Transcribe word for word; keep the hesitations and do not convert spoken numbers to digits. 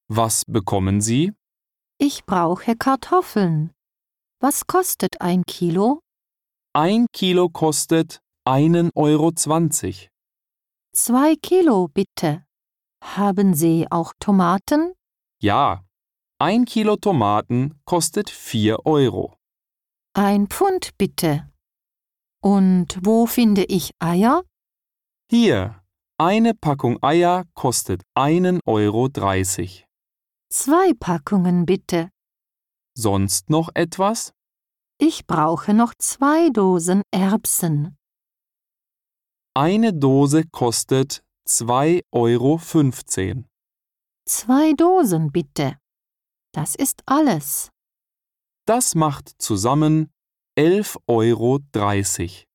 Was bekommen Sie? Ich brauche Kartoffeln. Was kostet ein Kilo? Ein Kilo kostet einen Euro zwanzig. Zwei Kilo bitte. Haben Sie auch Tomaten? Ja, ein Kilo Tomaten kostet vier Euro. Ein Pfund bitte. Und wo finde ich Eier? Hier, eine Packung Eier kostet einen Euro dreißig. Zwei Packungen bitte. Sonst noch etwas? Ich brauche noch zwei Dosen Erbsen. Eine Dose kostet zwei Euro fünfzehn. Zwei Dosen bitte. Das ist alles. Das macht zusammen elf Euro dreißig.